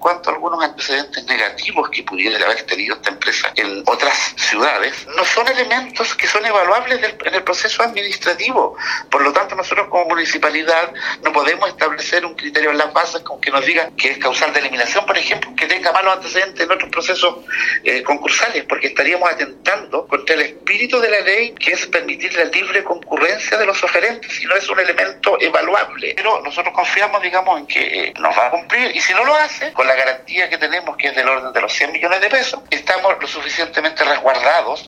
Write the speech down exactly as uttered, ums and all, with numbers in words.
cuanto a algunos antecedentes negativos que pudiera haber tenido esta empresa en otras ciudades, no son elementos que son evaluables del, en el proceso administrativo. Por lo tanto, nosotros como municipalidad no podemos establecer un criterio en las bases con que nos diga que es causal de eliminación, por ejemplo, que tenga malos antecedentes en otros procesos eh, concursales, porque estaríamos atentando contra el espíritu de la ley, que es permitir la libre concurrencia de los oferentes, y no es un elemento evaluable. Pero nosotros confiamos, digamos, en que eh, nos va a cumplir, y si no lo hace, con la garantía que tenemos, que es del orden de los cien millones de pesos, estamos lo suficientemente resguardados